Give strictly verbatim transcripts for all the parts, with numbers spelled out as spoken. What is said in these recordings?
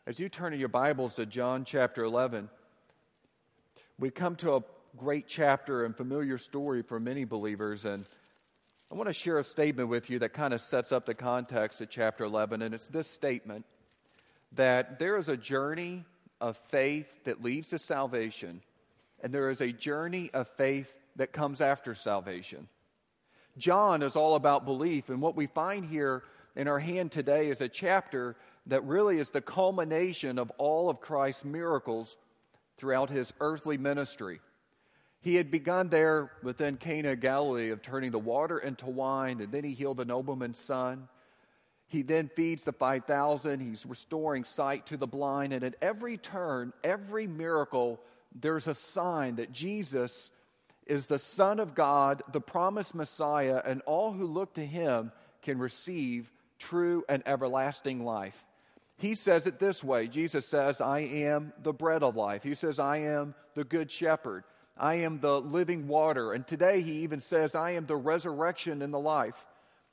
As you turn in your Bibles to John chapter eleven, we come to a great chapter and familiar story for many believers, and I want to share a statement with you that kind of sets up the context of chapter eleven, and it's this statement, that there is a journey of faith that leads to salvation, and there is a journey of faith that comes after salvation. John is all about belief, and what we find here in our hand today is a chapter that really is the culmination of all of Christ's miracles throughout his earthly ministry. He had begun there within Cana of Galilee of turning the water into wine, and then he healed the nobleman's son. He then feeds the five thousand. He's restoring sight to the blind, and at every turn, every miracle, there's a sign that Jesus is the Son of God, the promised Messiah, and all who look to him can receive true and everlasting life. He says it this way. Jesus says, I am the bread of life. He says, I am the good shepherd. I am the living water. And today he even says, I am the resurrection and the life.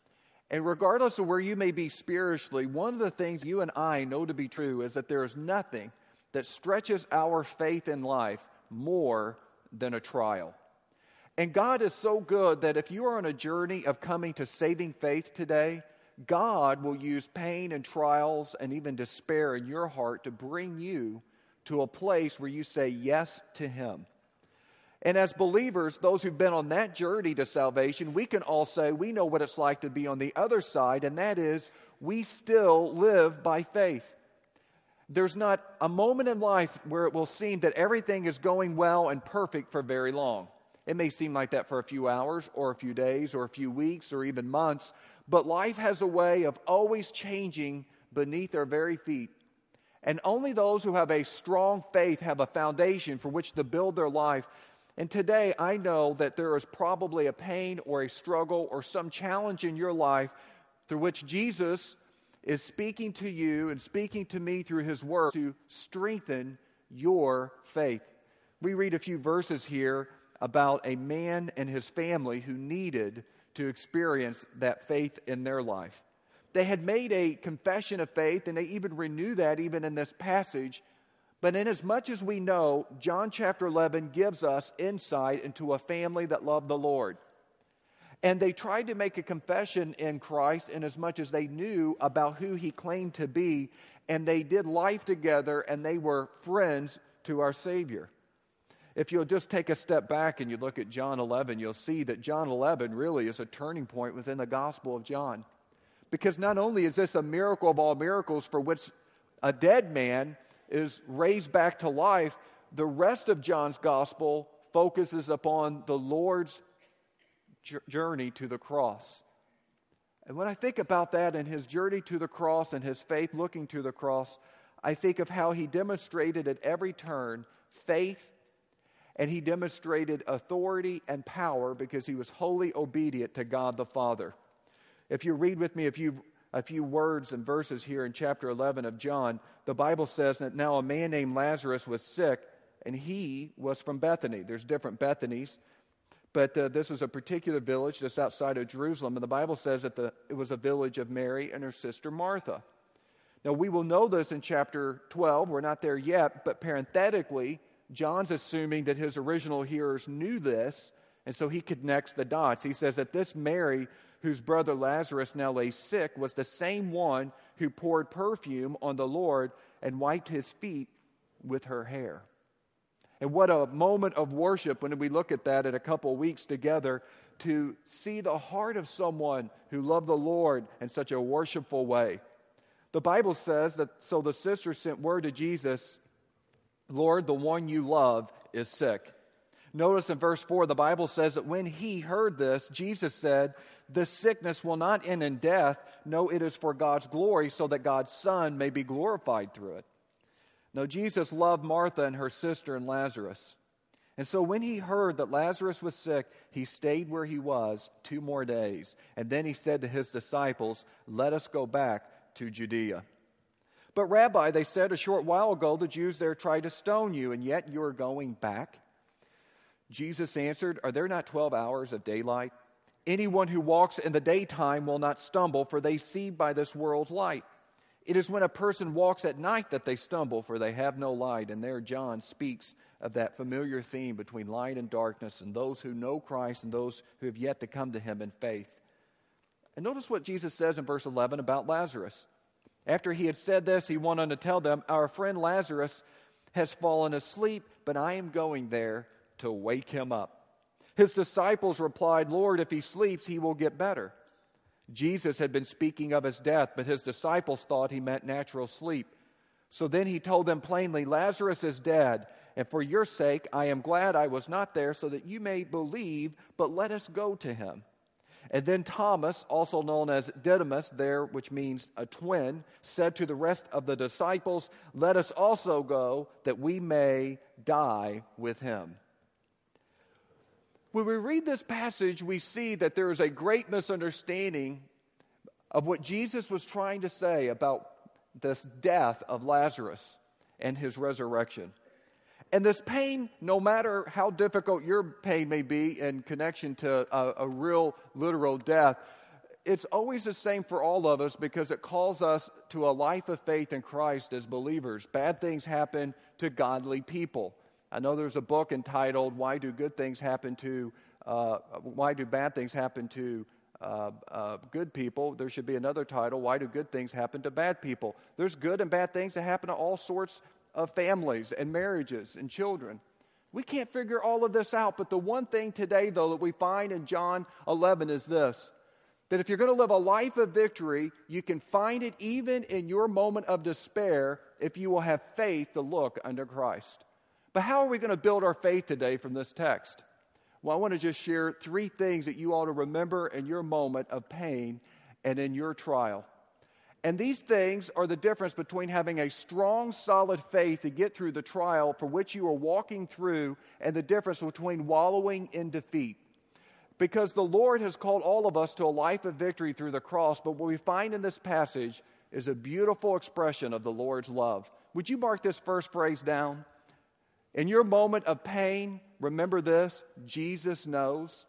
And regardless of where you may be spiritually, one of the things you and I know to be true is that there is nothing that stretches our faith in life more than a trial. And God is so good that if you are on a journey of coming to saving faith today, God will use pain and trials and even despair in your heart to bring you to a place where you say yes to him. And as believers, those who've been on that journey to salvation, we can all say we know what it's like to be on the other side, and that is we still live by faith. There's not a moment in life where it will seem that everything is going well and perfect for very long. It may seem like that for a few hours or a few days or a few weeks or even months, but life has a way of always changing beneath our very feet. And only those who have a strong faith have a foundation for which to build their life. And today I know that there is probably a pain or a struggle or some challenge in your life through which Jesus is speaking to you and speaking to me through his word to strengthen your faith. We read a few verses here about a man and his family who needed to experience that faith in their life. They had made a confession of faith, and they even renew that even in this passage. But inasmuch as we know, John chapter eleven gives us insight into a family that loved the Lord. And they tried to make a confession in Christ inasmuch as they knew about who he claimed to be, and they did life together, and they were friends to our Savior. If you'll just take a step back and you look at John eleven, you'll see that John eleven really is a turning point within the Gospel of John. Because not only is this a miracle of all miracles for which a dead man is raised back to life, the rest of John's Gospel focuses upon the Lord's journey to the cross. And when I think about that and his journey to the cross and his faith looking to the cross, I think of how he demonstrated at every turn faith. And he demonstrated authority and power because he was wholly obedient to God the Father. If you read with me a few, a few words and verses here in chapter eleven of John, the Bible says that now a man named Lazarus was sick, and he was from Bethany. There's different Bethanies, but uh, this is a particular village just outside of Jerusalem. And the Bible says that the, it was a village of Mary and her sister Martha. Now we will know this in chapter twelve. We're not there yet, but parenthetically, John's assuming that his original hearers knew this, and so he connects the dots. He says that this Mary, whose brother Lazarus now lay sick, was the same one who poured perfume on the Lord and wiped his feet with her hair. And what a moment of worship when we look at that in a couple of weeks together, to see the heart of someone who loved the Lord in such a worshipful way. The Bible says that, so the sisters sent word to Jesus, Lord, the one you love is sick. Notice in verse four, the Bible says that when he heard this, Jesus said, this sickness will not end in death. No, it is for God's glory, so that God's Son may be glorified through it. Now, Jesus loved Martha and her sister and Lazarus. And so when he heard that Lazarus was sick, he stayed where he was two more days. And then he said to his disciples, let us go back to Judea. But Rabbi, they said a short while ago, the Jews there tried to stone you, and yet you are going back? Jesus answered, are there not twelve hours of daylight? Anyone who walks in the daytime will not stumble, for they see by this world's light. It is when a person walks at night that they stumble, for they have no light. And there John speaks of that familiar theme between light and darkness, and those who know Christ and those who have yet to come to him in faith. And notice what Jesus says in verse eleven about Lazarus. After he had said this, he went on to tell them, "Our friend Lazarus has fallen asleep, but I am going there to wake him up." His disciples replied, "Lord, if he sleeps, he will get better." Jesus had been speaking of his death, but his disciples thought he meant natural sleep. So then he told them plainly, "Lazarus is dead, and for your sake I am glad I was not there, so that you may believe, but let us go to him." And then Thomas, also known as Didymus there, which means a twin, said to the rest of the disciples, "Let us also go, that we may die with him." When we read this passage, we see that there is a great misunderstanding of what Jesus was trying to say about this death of Lazarus and his resurrection. And this pain, no matter how difficult your pain may be in connection to a, a real, literal death, it's always the same for all of us because it calls us to a life of faith in Christ as believers. Bad things happen to godly people. I know there's a book entitled, Why Do Good Things Happen to, uh, Why Do Bad Things Happen to uh, uh, Good People? There should be another title, Why Do Good Things Happen to Bad People? There's good and bad things that happen to all sorts of families and marriages and children. We can't figure all of this out, but the one thing today, though, that we find in John eleven is this, that if you're going to live a life of victory, you can find it even in your moment of despair if you will have faith to look unto Christ. But how are we going to build our faith today from this text? Well, I want to just share three things that you ought to remember in your moment of pain and in your trial. And these things are the difference between having a strong, solid faith to get through the trial for which you are walking through and the difference between wallowing in defeat. Because the Lord has called all of us to a life of victory through the cross, but what we find in this passage is a beautiful expression of the Lord's love. Would you mark this first phrase down? In your moment of pain, remember this, Jesus knows.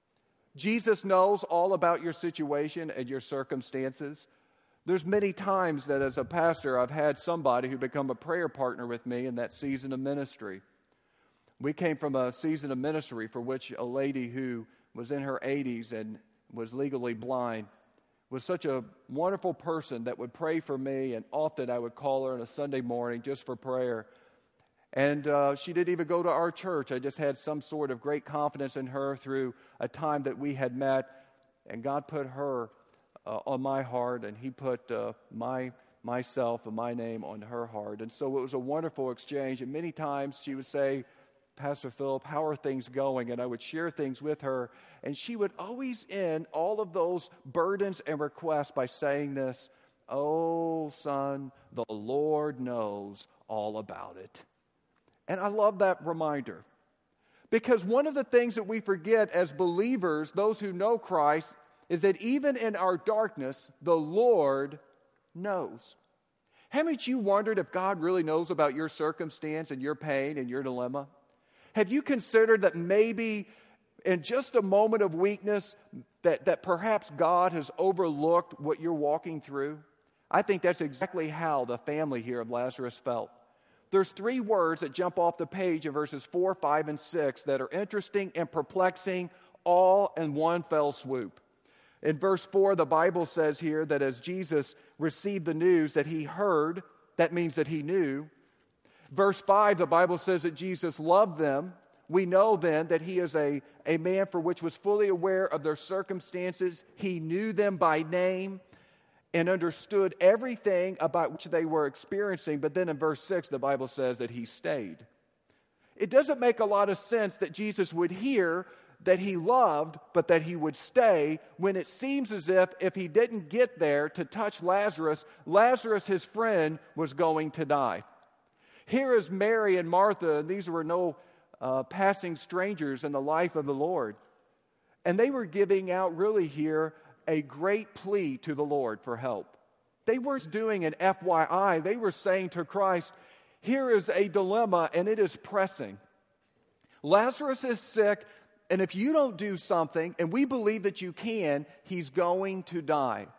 Jesus knows all about your situation and your circumstances. There's many times that as a pastor, I've had somebody who become a prayer partner with me in that season of ministry. We came from a season of ministry for which a lady who was in her eighties and was legally blind was such a wonderful person that would pray for me, and often I would call her on a Sunday morning just for prayer. And uh, she didn't even go to our church. I just had some sort of great confidence in her through a time that we had met, and God put her uh, on my heart, and He put uh, my myself and my name on her heart. And so it was a wonderful exchange, and many times she would say, "Pastor Philip, how are things going?" And I would share things with her, and she would always end all of those burdens and requests by saying this, "Oh, son, the Lord knows all about it." And I love that reminder, because one of the things that we forget as believers, those who know Christ, is that even in our darkness, the Lord knows. Haven't you wondered if God really knows about your circumstance and your pain and your dilemma? Have you considered that maybe in just a moment of weakness that, that perhaps God has overlooked what you're walking through? I think that's exactly how the family here of Lazarus felt. There's three words that jump off the page in verses four, five, and six that are interesting and perplexing all in one fell swoop. In verse four, the Bible says here that as Jesus received the news that he heard, that means that he knew. Verse five, the Bible says that Jesus loved them. We know then that he is a, a man for which was fully aware of their circumstances. He knew them by name and understood everything about which they were experiencing. But then in verse six, the Bible says that he stayed. It doesn't make a lot of sense that Jesus would hear that he loved, but that he would stay, when it seems as if if he didn't get there to touch Lazarus, Lazarus, his friend, was going to die. Here is Mary and Martha, and these were no uh, passing strangers in the life of the Lord. And they were giving out really here a great plea to the Lord for help. They weren't doing an F Y I. They were saying to Christ, here is a dilemma, and it is pressing. Lazarus is sick, and if you don't do something, and we believe that you can, he's going to die.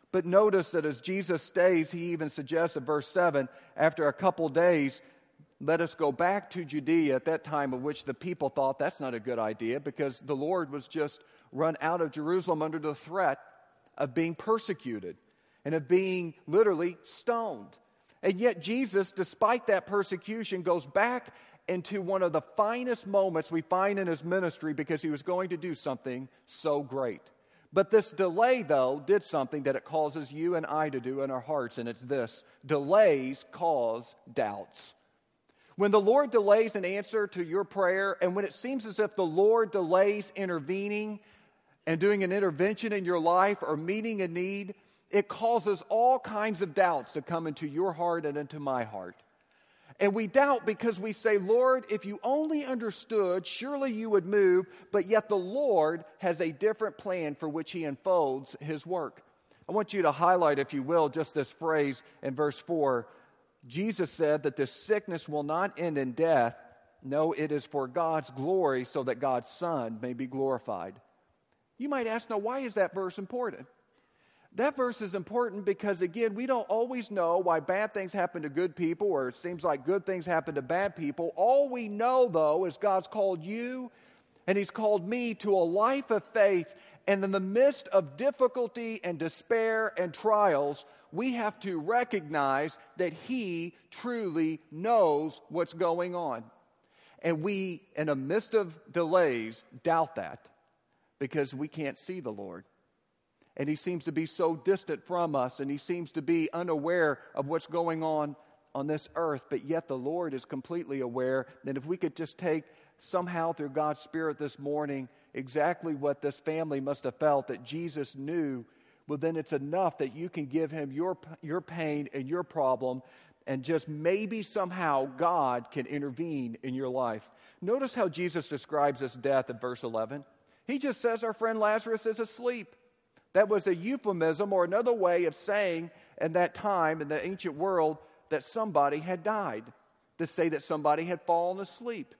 But notice that as Jesus stays, he even suggests in verse seven, after a couple days, let us go back to Judea, at that time of which the people thought that's not a good idea, because the Lord was just run out of Jerusalem under the threat of being persecuted and of being literally stoned. And yet Jesus, despite that persecution, goes back into one of the finest moments we find in his ministry, because he was going to do something so great. But this delay, though, did something that it causes you and I to do in our hearts, and it's this: delays cause doubts. When the Lord delays an answer to your prayer, and when it seems as if the Lord delays intervening and doing an intervention in your life or meeting a need, it causes all kinds of doubts to come into your heart and into my heart. And we doubt because we say, Lord, if you only understood, surely you would move, but yet the Lord has a different plan for which he unfolds his work. I want you to highlight, if you will, just this phrase in verse four. Jesus said that this sickness will not end in death. No, it is for God's glory, so that God's Son may be glorified. You might ask, now, why is that verse important? That verse is important because, again, we don't always know why bad things happen to good people, or it seems like good things happen to bad people. All we know, though, is God's called you and he's called me to a life of faith. And in the midst of difficulty and despair and trials, we have to recognize that he truly knows what's going on. And we, in the midst of delays, doubt that because we can't see the Lord. And he seems to be so distant from us, and he seems to be unaware of what's going on on this earth, but yet the Lord is completely aware. And if we could just take somehow through God's Spirit this morning exactly what this family must have felt, that Jesus knew, well, then it's enough that you can give him your, your pain and your problem, and just maybe somehow God can intervene in your life. Notice how Jesus describes this death in verse eleven. He just says our friend Lazarus is asleep. That was a euphemism, or another way of saying in that time, in the ancient world, that somebody had died, to say that somebody had fallen asleep.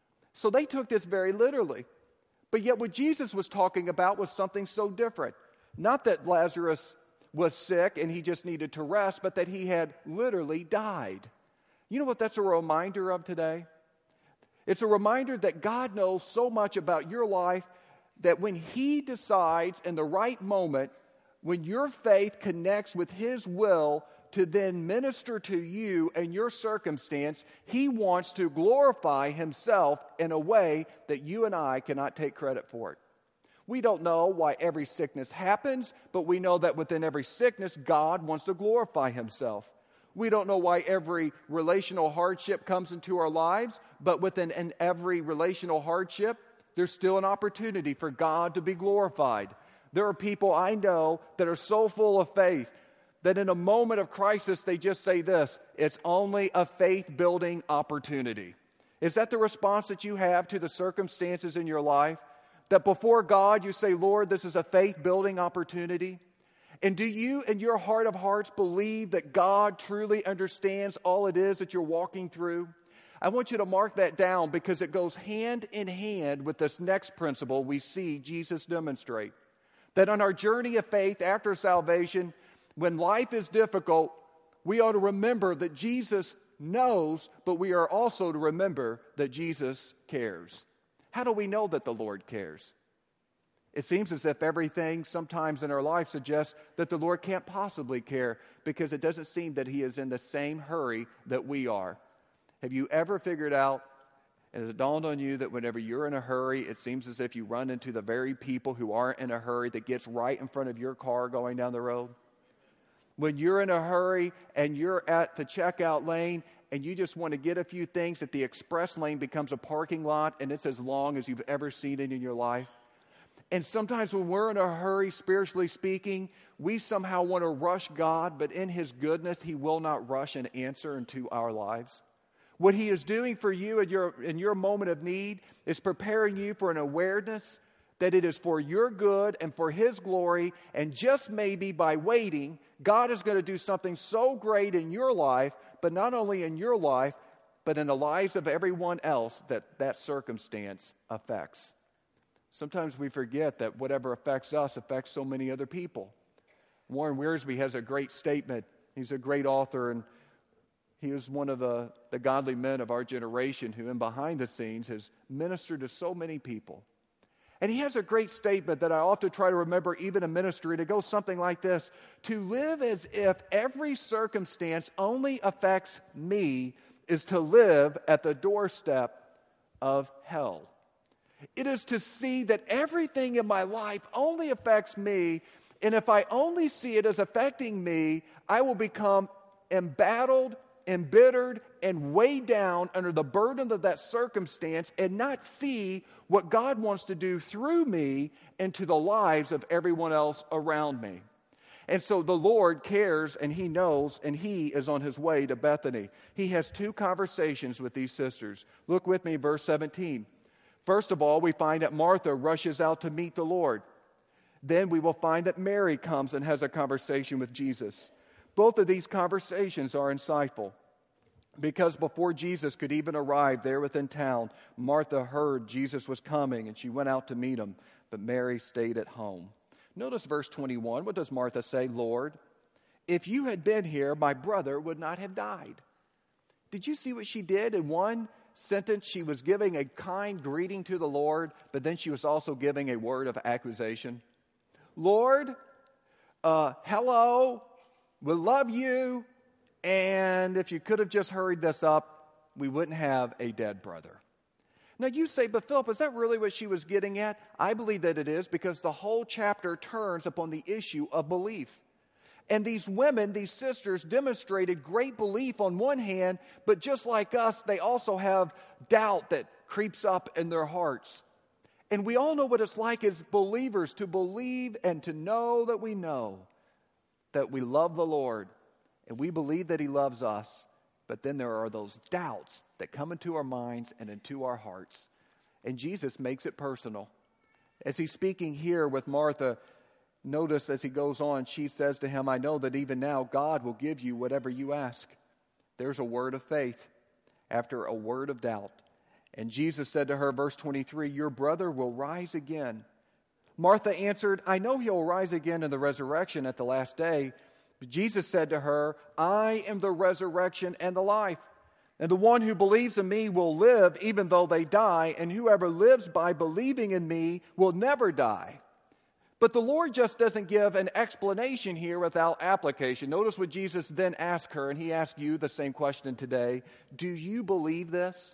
So they took this very literally. But yet what Jesus was talking about was something so different. Not that Lazarus was sick and he just needed to rest, but that he had literally died. You know what that's a reminder of today? It's a reminder that God knows so much about your life that when he decides in the right moment, when your faith connects with his will to then minister to you and your circumstance, he wants to glorify himself in a way that you and I cannot take credit for it. We don't know why every sickness happens, but we know that within every sickness, God wants to glorify himself. We don't know why every relational hardship comes into our lives, but within an every relational hardship, there's still an opportunity for God to be glorified. There are people I know that are so full of faith that in a moment of crisis, they just say this: it's only a faith-building opportunity. Is that the response that you have to the circumstances in your life? That before God, you say, Lord, this is a faith-building opportunity? And do you, in your heart of hearts, believe that God truly understands all it is that you're walking through? I want you to mark that down because it goes hand in hand with this next principle we see Jesus demonstrate. That on our journey of faith after salvation, when life is difficult, we ought to remember that Jesus knows, but we are also to remember that Jesus cares. How do we know that the Lord cares? It seems as if everything sometimes in our life suggests that the Lord can't possibly care because it doesn't seem that he is in the same hurry that we are. Have you ever figured out, and has it dawned on you that whenever you're in a hurry, it seems as if you run into the very people who aren't in a hurry that gets right in front of your car going down the road? When you're in a hurry and you're at the checkout lane and you just want to get a few things, that the express lane becomes a parking lot and it's as long as you've ever seen it in your life. And sometimes when we're in a hurry, spiritually speaking, we somehow want to rush God, but in his goodness, he will not rush an answer into our lives. What he is doing for you in your, in your moment of need is preparing you for an awareness that it is for your good and for his glory, and just maybe by waiting, God is going to do something so great in your life, but not only in your life, but in the lives of everyone else that that circumstance affects. Sometimes we forget that whatever affects us affects so many other people. Warren Wiersbe has a great statement. He's a great author, and he is one of the, the godly men of our generation who, in behind the scenes, has ministered to so many people. And he has a great statement that I often try to remember even in ministry. And it goes something like this: to live as if every circumstance only affects me is to live at the doorstep of hell. It is to see that everything in my life only affects me, and if I only see it as affecting me, I will become embattled, embittered, and weighed down under the burden of that circumstance and not see what God wants to do through me into the lives of everyone else around me. And so the Lord cares, and He knows, and He is on His way to Bethany. He has two conversations with these sisters. Look with me, verse seventeen. First of all, we find that Martha rushes out to meet the Lord. Then we will find that Mary comes and has a conversation with Jesus. Both of these conversations are insightful, because before Jesus could even arrive there within town, Martha heard Jesus was coming, and she went out to meet Him, but Mary stayed at home. Notice verse twenty-one. What does Martha say? Lord, if you had been here, my brother would not have died. Did you see what she did? In one sentence, she was giving a kind greeting to the Lord, but then she was also giving a word of accusation. Lord, uh, hello, we love you, and if you could have just hurried this up, we wouldn't have a dead brother. Now you say, but Philip, is that really what she was getting at? I believe that it is, because the whole chapter turns upon the issue of belief. And these women, these sisters, demonstrated great belief on one hand, but just like us, they also have doubt that creeps up in their hearts. And we all know what it's like as believers to believe and to know that we know that we love the Lord and we believe that He loves us. But then there are those doubts that come into our minds and into our hearts. And Jesus makes it personal. As He's speaking here with Martha, notice as He goes on, she says to Him, I know that even now God will give you whatever you ask. There's a word of faith after a word of doubt. And Jesus said to her, verse twenty-three, your brother will rise again. Martha answered, I know he'll rise again in the resurrection at the last day. But Jesus said to her, I am the resurrection and the life. And the one who believes in me will live even though they die, and whoever lives by believing in me will never die. But the Lord just doesn't give an explanation here without application. Notice what Jesus then asked her, and He asked you the same question today. Do you believe this?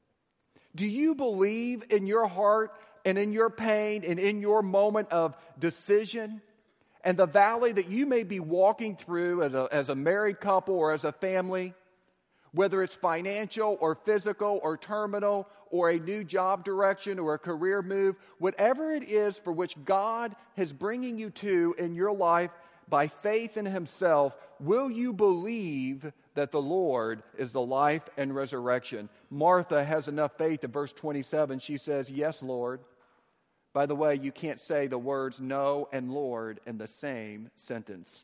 Do you believe in your heart and in your pain and in your moment of decision and the valley that you may be walking through as a, as a married couple or as a family, whether it's financial or physical or terminal or a new job direction or a career move, whatever it is for which God is bringing you to in your life by faith in Himself, will you believe that the Lord is the life and resurrection? Martha has enough faith in verse twenty-seven. She says, yes, Lord. By the way, you can't say the words no and Lord in the same sentence.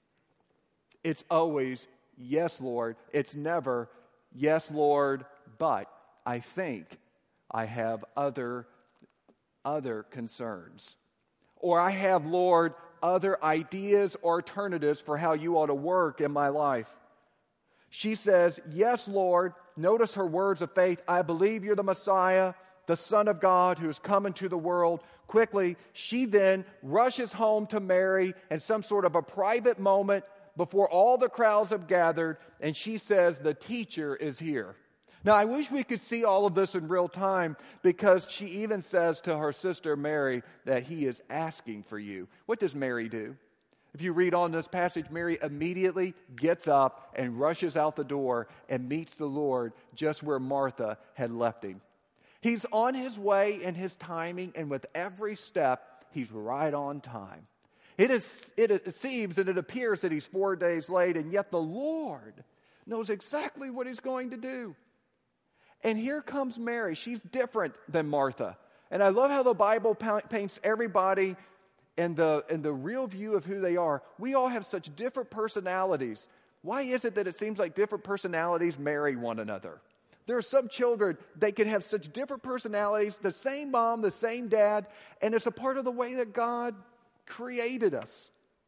It's always yes, Lord. It's never yes, Lord, but I think I have other, other concerns. Or I have, Lord, other ideas or alternatives for how you ought to work in my life. She says, yes, Lord. Notice her words of faith. I believe you're the Messiah, the Son of God who has come into the world. Quickly, she then rushes home to Mary in some sort of a private moment before all the crowds have gathered, and she says, the teacher is here. Now, I wish we could see all of this in real time, because she even says to her sister Mary that he is asking for you. What does Mary do? If you read on this passage, Mary immediately gets up and rushes out the door and meets the Lord just where Martha had left Him. He's on His way in His timing, and with every step, He's right on time. It, is, it seems and it appears that He's four days late, and yet the Lord knows exactly what He's going to do. And here comes Mary. She's different than Martha. And I love how the Bible paints everybody in the, in the real view of who they are. We all have such different personalities. Why is it that it seems like different personalities marry one another? There are some children, they can have such different personalities, the same mom, the same dad, and it's a part of the way that God created us.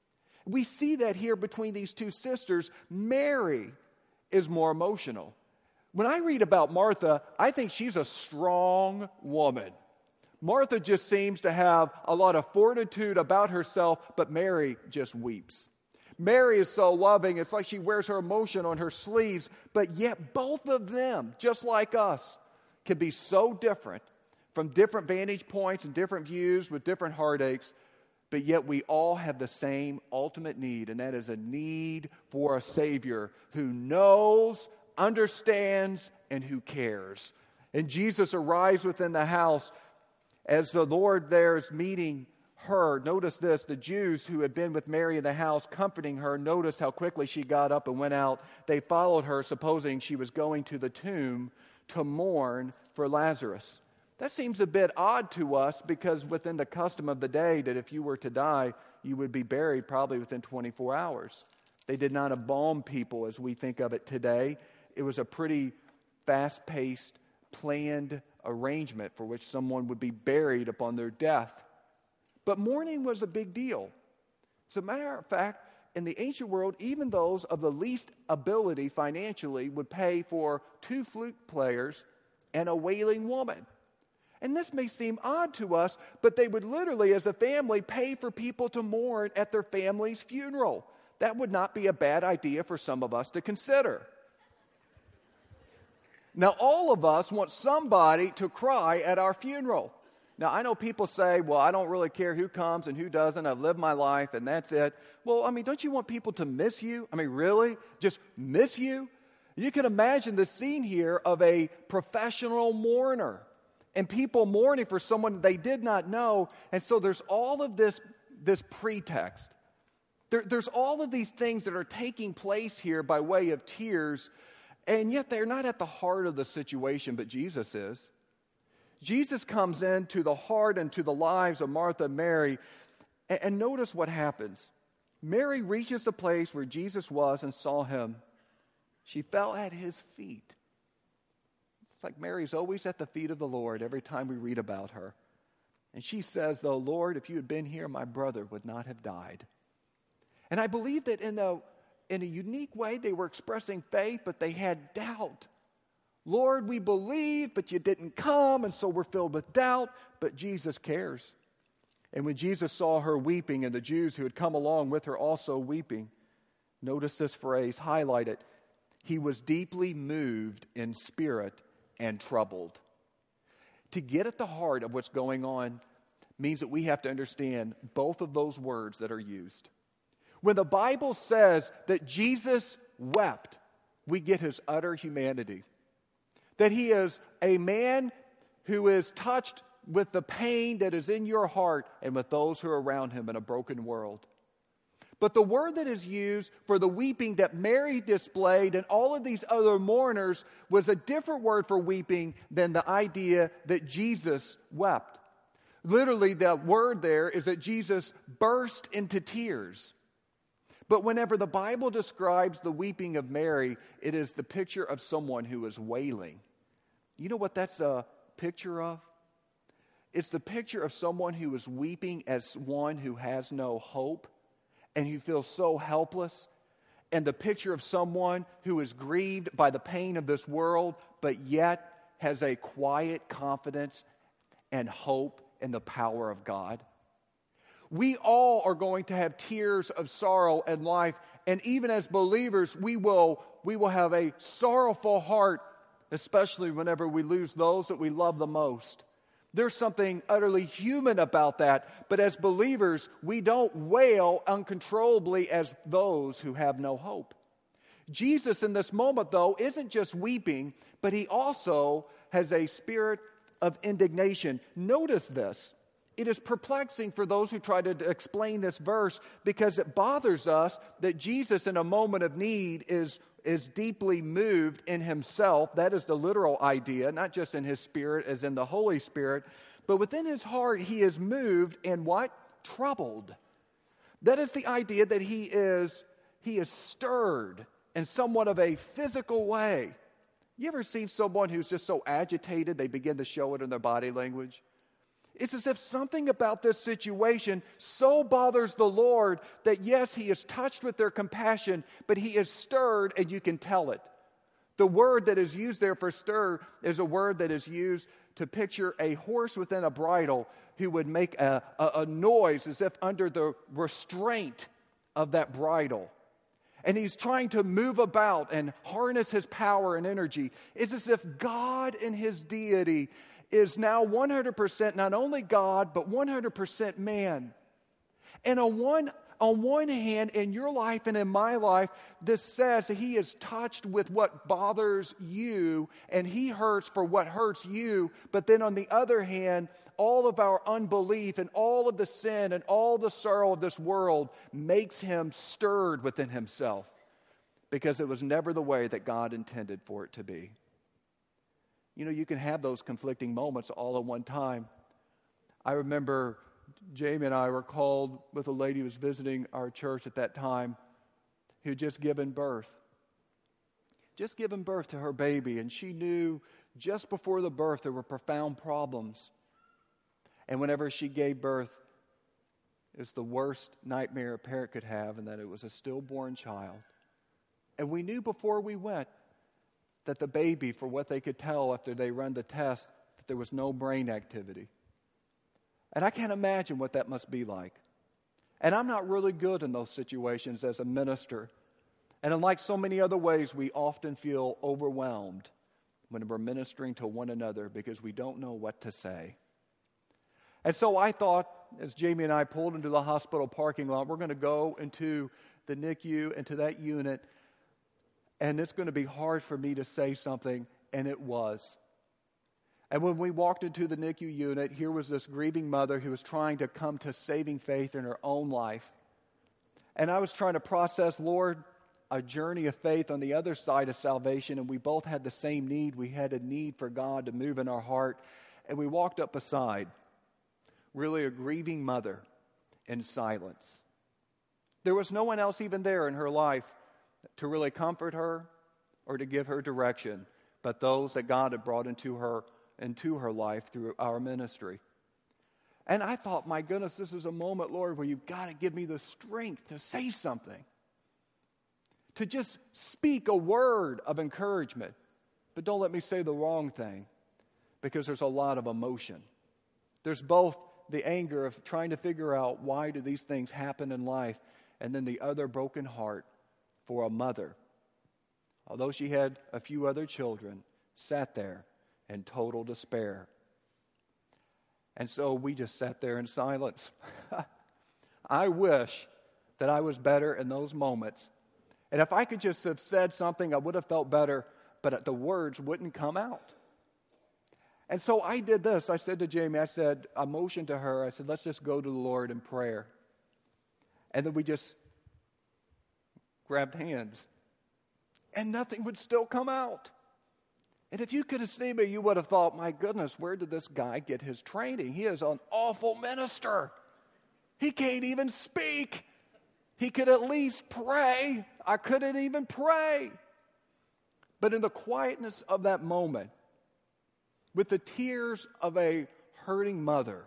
We see that here between these two sisters. Mary is more emotional. When I read about Martha, I think she's a strong woman. Martha just seems to have a lot of fortitude about herself, but Mary just weeps. Mary is so loving, it's like she wears her emotion on her sleeves, but yet both of them, just like us, can be so different from different vantage points and different views with different heartaches, but yet we all have the same ultimate need, and that is a need for a Savior who knows, understands, and who cares. And Jesus arrives within the house as the Lord there is meeting her. Notice this, the Jews who had been with Mary in the house comforting her, notice how quickly she got up and went out. They followed her, supposing she was going to the tomb to mourn for Lazarus. That seems a bit odd to us because within the custom of the day that if you were to die, you would be buried probably within twenty-four hours. They did not embalm people as we think of it today. It was a pretty fast-paced, planned arrangement for which someone would be buried upon their death. But mourning was a big deal. As a matter of fact, in the ancient world, even those of the least ability financially would pay for two flute players and a wailing woman. And this may seem odd to us, but they would literally, as a family, pay for people to mourn at their family's funeral. That would not be a bad idea for some of us to consider. Now, all of us want somebody to cry at our funeral. Now, I know people say, well, I don't really care who comes and who doesn't. I've lived my life and that's it. Well, I mean, don't you want people to miss you? I mean, really? Just miss you? You can imagine the scene here of a professional mourner and people mourning for someone they did not know. And so there's all of this, this pretext. There, there's all of these things that are taking place here by way of tears, and yet they're not at the heart of the situation, but Jesus is. Jesus comes into the heart and to the lives of Martha and Mary, and, and notice what happens. Mary reaches the place where Jesus was and saw him. She fell at his feet. It's like Mary's always at the feet of the Lord every time we read about her. And she says, though, Lord, if you had been here, my brother would not have died. And I believe that in a, in a unique way, they were expressing faith, but they had doubt. Lord, we believe, but you didn't come, and so we're filled with doubt, but Jesus cares. And when Jesus saw her weeping, and the Jews who had come along with her also weeping, notice this phrase, highlight it, he was deeply moved in spirit and troubled. To get at the heart of what's going on means that we have to understand both of those words that are used. When the Bible says that Jesus wept, we get his utter humanity. That he is a man who is touched with the pain that is in your heart and with those who are around him in a broken world. But the word that is used for the weeping that Mary displayed and all of these other mourners was a different word for weeping than the idea that Jesus wept. Literally, the word there is that Jesus burst into tears. But whenever the Bible describes the weeping of Mary, it is the picture of someone who is wailing. You know what that's a picture of? It's the picture of someone who is weeping as one who has no hope and who feels so helpless. And the picture of someone who is grieved by the pain of this world, but yet has a quiet confidence and hope in the power of God. We all are going to have tears of sorrow in life, and even as believers, we will, we will have a sorrowful heart, especially whenever we lose those that we love the most. There's something utterly human about that, but as believers, we don't wail uncontrollably as those who have no hope. Jesus in this moment, though, isn't just weeping, but he also has a spirit of indignation. Notice this. It is perplexing for those who try to explain this verse because it bothers us that Jesus in a moment of need is, is deeply moved in himself. That is the literal idea, not just in his spirit as in the Holy Spirit, but within his heart he is moved and what? Troubled. That is the idea that he is, he is stirred in somewhat of a physical way. You ever seen someone who's just so agitated they begin to show it in their body language? It's as if something about this situation so bothers the Lord that, yes, he is touched with their compassion, but he is stirred, and you can tell it. The word that is used there for stir is a word that is used to picture a horse within a bridle who would make a, a, a noise as if under the restraint of that bridle. And he's trying to move about and harness his power and energy. It's as if God in his deity is now one hundred percent not only God, but one hundred percent man. And on one, on one hand, in your life and in my life, this says that he is touched with what bothers you, and he hurts for what hurts you. But then on the other hand, all of our unbelief and all of the sin and all the sorrow of this world makes him stirred within himself, because it was never the way that God intended for it to be. You know, you can have those conflicting moments all at one time. I remember Jamie and I were called with a lady who was visiting our church at that time who had just given birth. Just given birth to her baby, and she knew just before the birth there were profound problems. And whenever she gave birth, it was the worst nightmare a parent could have, and that it was a stillborn child. And we knew before we went that the baby, for what they could tell after they run the test, that there was no brain activity. And I can't imagine what that must be like. And I'm not really good in those situations as a minister. And unlike so many other ways, we often feel overwhelmed when we're ministering to one another because we don't know what to say. And so I thought, as Jamie and I pulled into the hospital parking lot, we're going to go into the N I C U, into that unit, and it's going to be hard for me to say something, and it was. And when we walked into the N I C U unit, here was this grieving mother who was trying to come to saving faith in her own life. And I was trying to process, Lord, a journey of faith on the other side of salvation, and we both had the same need. We had a need for God to move in our heart. And we walked up beside, really a grieving mother in silence. There was no one else even there in her life to really comfort her or to give her direction, but those that God had brought into her into her life through our ministry. And I thought, my goodness, this is a moment, Lord, where you've got to give me the strength to say something, to just speak a word of encouragement. But don't let me say the wrong thing, because there's a lot of emotion. There's both the anger of trying to figure out why do these things happen in life, and then the other broken heart for a mother, although she had a few other children, sat there in total despair. And so we just sat there in silence. I wish that I was better in those moments. And if I could just have said something, I would have felt better, but the words wouldn't come out. And so I did this. I said to Jamie, I said, I motioned to her, I said, let's just go to the Lord in prayer. And then we just grabbed hands. And nothing would still come out. And if you could have seen me, you would have thought, my goodness, where did this guy get his training? He is an awful minister. He can't even speak. He could at least pray. I couldn't even pray. But in the quietness of that moment, with the tears of a hurting mother,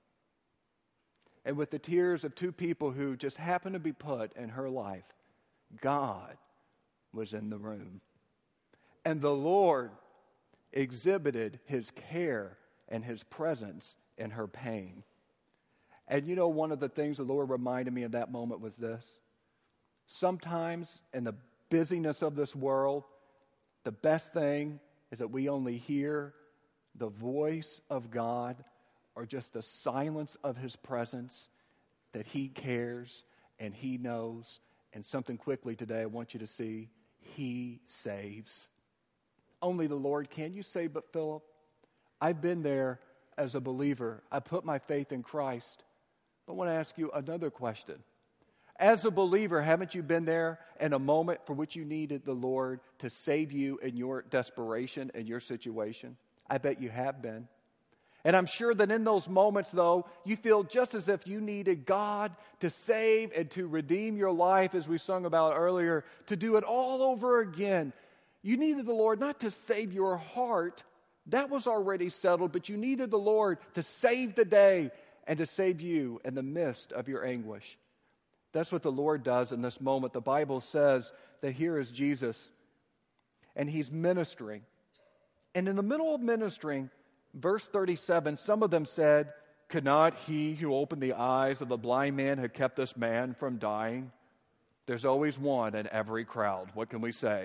and with the tears of two people who just happened to be put in her life, God was in the room. And the Lord exhibited his care and his presence in her pain. And you know, one of the things the Lord reminded me of that moment was this. Sometimes in the busyness of this world, the best thing is that we only hear the voice of God or just the silence of his presence, that he cares and he knows. And something quickly today I want you to see, he saves. Only the Lord can. You say, but Philip, I've been there as a believer. I put my faith in Christ. But I want to ask you another question. As a believer, haven't you been there in a moment for which you needed the Lord to save you in your desperation and your situation? I bet you have been. And I'm sure that in those moments, though, you feel just as if you needed God to save and to redeem your life, as we sung about earlier, to do it all over again. You needed the Lord not to save your heart, That was already settled, but you needed the Lord to save the day and to save you in the midst of your anguish. That's what the Lord does in this moment. The Bible says that here is Jesus, and he's ministering. And in the middle of ministering, verse thirty-seven, some of them said, "Could not he who opened the eyes of the blind man have kept this man from dying?" There's always one in every crowd. What can we say?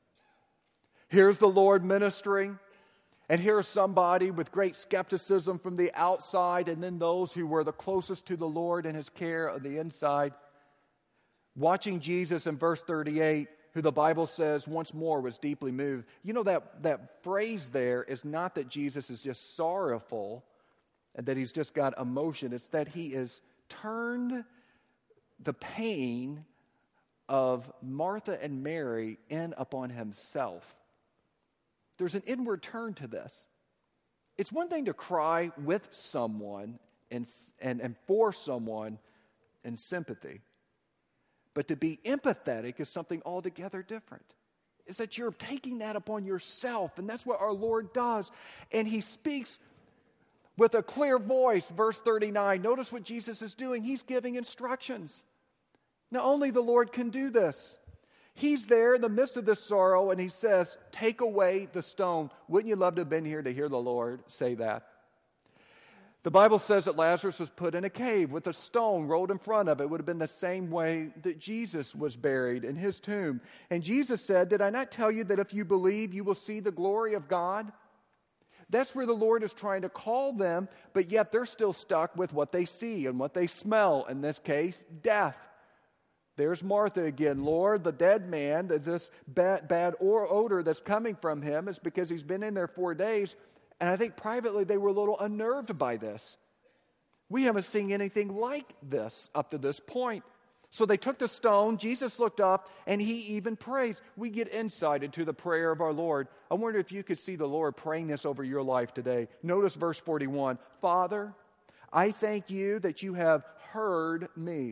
Here's the Lord ministering, and here's somebody with great skepticism from the outside, and then those who were the closest to the Lord and his care on the inside, watching Jesus in verse thirty-eight, who the Bible says once more was deeply moved. You know, that, that phrase there is not that Jesus is just sorrowful and that he's just got emotion. It's that he has turned the pain of Martha and Mary in upon himself. There's an inward turn to this. It's one thing to cry with someone and, and, and for someone in sympathy. But to be empathetic is something altogether different. Is that you're taking that upon yourself, and that's what our Lord does. And he speaks with a clear voice, verse thirty-nine. Notice what Jesus is doing. He's giving instructions. Now, only the Lord can do this. He's there in the midst of this sorrow, and he says, "Take away the stone." Wouldn't you love to have been here to hear the Lord say that? The Bible says that Lazarus was put in a cave with a stone rolled in front of it. It would have been the same way that Jesus was buried in his tomb. And Jesus said, "Did I not tell you that if you believe, you will see the glory of God?" That's where the Lord is trying to call them, but yet they're still stuck with what they see and what they smell. In this case, death. There's Martha again. "Lord, the dead man, this bad, bad odor that's coming from him is because he's been in there four days. And I think privately they were a little unnerved by this. We haven't seen anything like this up to this point. So they took the stone. Jesus looked up, and he even prays. We get insight into the prayer of our Lord. I wonder if you could see the Lord praying this over your life today. Notice verse forty-one. "Father, I thank you that you have heard me.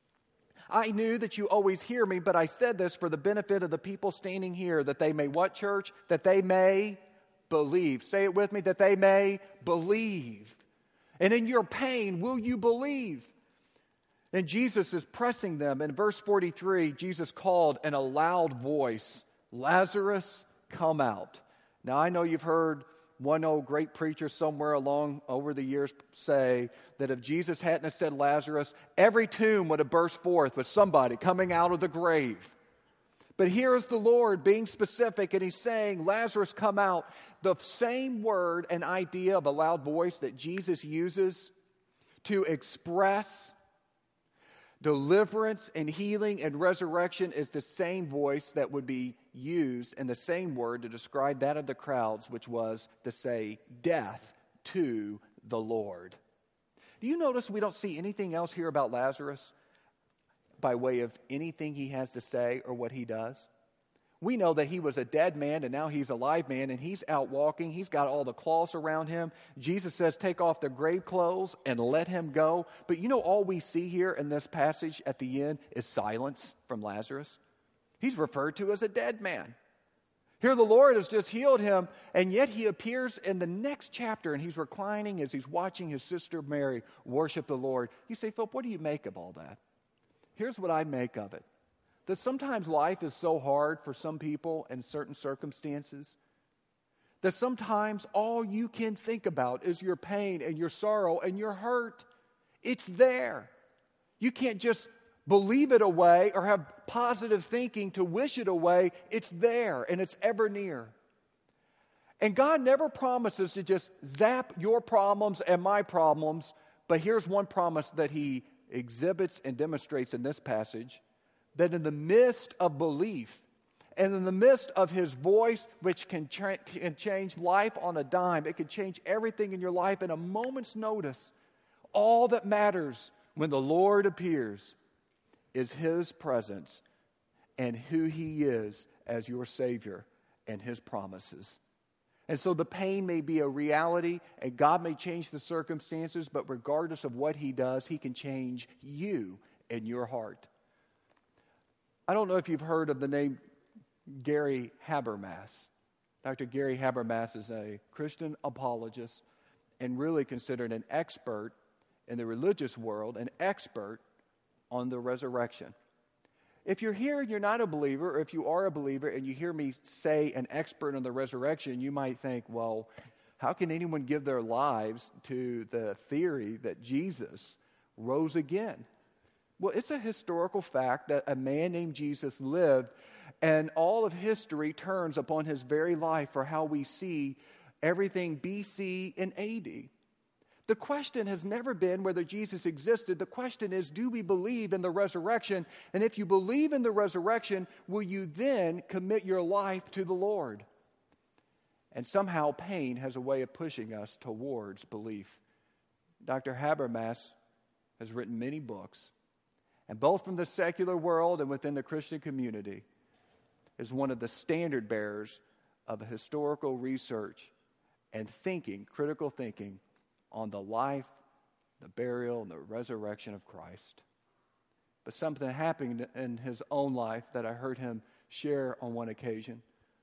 I knew that you always hear me, but I said this for the benefit of the people standing here, that they may" what, church? "That they may believe." Say it with me, that they may believe. And in your pain, will you believe? And Jesus is pressing them. In verse forty-three, Jesus called in a loud voice, "Lazarus, come out." Now, I know you've heard one old great preacher somewhere along over the years say that if Jesus hadn't have said Lazarus, every tomb would have burst forth with somebody coming out of the grave. But here is the Lord being specific, and he's saying, "Lazarus, come out." The same word and idea of a loud voice that Jesus uses to express deliverance and healing and resurrection is the same voice that would be used in the same word to describe that of the crowds, which was to say death to the Lord. Do you notice we don't see anything else here about Lazarus by way of anything he has to say or what he does? We know that he was a dead man and now he's a live man, and he's out walking. He's got all the cloths around him. Jesus says, "Take off the grave clothes and let him go." But you know, all we see here in this passage at the end is silence from Lazarus. He's referred to as a dead man. Here the Lord has just healed him, and yet he appears in the next chapter, and he's reclining as he's watching his sister Mary worship the Lord. You say, "Philip, what do you make of all that?" Here's what I make of it. That sometimes life is so hard for some people in certain circumstances that sometimes all you can think about is your pain and your sorrow and your hurt. It's there. You can't just believe it away or have positive thinking to wish it away. It's there, and it's ever near. And God never promises to just zap your problems and my problems, but here's one promise that he exhibits and demonstrates in this passage, that in the midst of belief and in the midst of his voice, which can, tra- can change life on a dime, it can change everything in your life in a moment's notice. All that matters when the Lord appears is his presence and who he is as your Savior and his promises. And so the pain may be a reality, and God may change the circumstances, but regardless of what he does, he can change you and your heart. I don't know if you've heard of the name Gary Habermas. Doctor Gary Habermas is a Christian apologist and really considered an expert in the religious world, an expert on the resurrection. If you're here and you're not a believer, or if you are a believer and you hear me say an expert on the resurrection, you might think, well, how can anyone give their lives to the theory that Jesus rose again? Well, it's a historical fact that a man named Jesus lived, and all of history turns upon his very life for how we see everything B C and A D. The question has never been whether Jesus existed. The question is, do we believe in the resurrection? And if you believe in the resurrection, will you then commit your life to the Lord? And somehow pain has a way of pushing us towards belief. Doctor Habermas has written many books, and both from the secular world and within the Christian community, is one of the standard bearers of historical research and thinking, critical thinking, on the life, the burial, and the resurrection of Christ. But something happened in his own life that I heard him share on one occasion.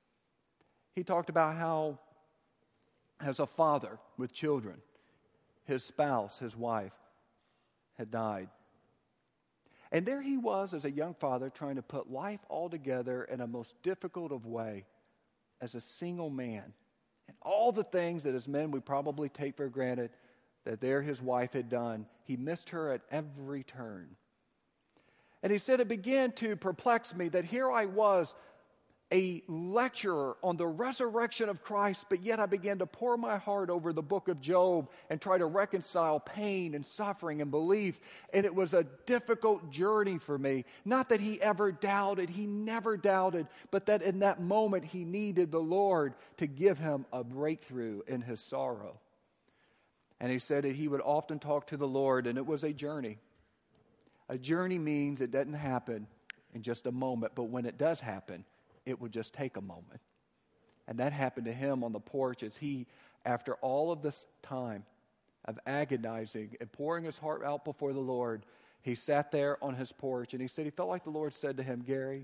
He talked about how, as a father with children, his spouse, his wife, had died. And there he was as a young father trying to put life all together in a most difficult of way as a single man. And all the things that as men we probably take for granted that there his wife had done, he missed her at every turn. And he said it began to perplex me that here I was, a lecturer on the resurrection of Christ, but yet I began to pour my heart over the book of Job and try to reconcile pain and suffering and belief. And it was a difficult journey for me. Not that he ever doubted, he never doubted, but that in that moment he needed the Lord to give him a breakthrough in his sorrow. And he said that he would often talk to the Lord, and it was a journey. A journey means it doesn't happen in just a moment, but when it does happen, it would just take a moment. And that happened to him on the porch as he, after all of this time of agonizing and pouring his heart out before the Lord, he sat there on his porch and he said he felt like the Lord said to him, Gary,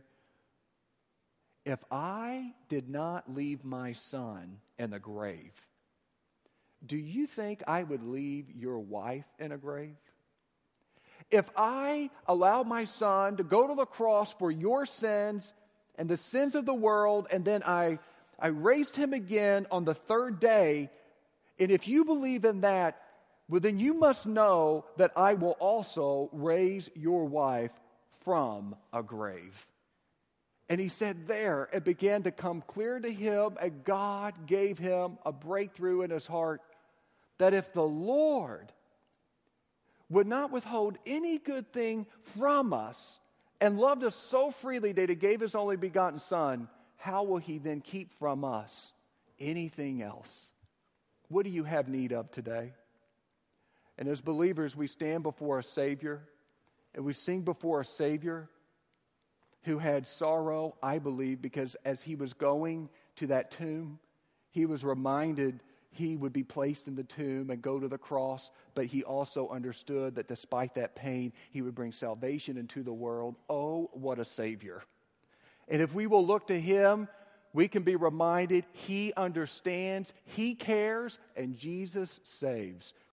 if I did not leave my son in the grave, do you think I would leave your wife in a grave? If I allowed my son to go to the cross for your sins and the sins of the world, and then I, I raised him again on the third day, and if you believe in that, well, then you must know that I will also raise your wife from a grave. And he said there, it began to come clear to him, and God gave him a breakthrough in his heart, that if the Lord would not withhold any good thing from us, and loved us so freely that he gave his only begotten Son, how will he then keep from us anything else? What do you have need of today? And as believers, we stand before a Savior, and we sing before a Savior who had sorrow, I believe, because as he was going to that tomb, he was reminded he would be placed in the tomb and go to the cross, but he also understood that despite that pain, he would bring salvation into the world. Oh, what a Savior. And if we will look to him, we can be reminded he understands, he cares, and Jesus saves.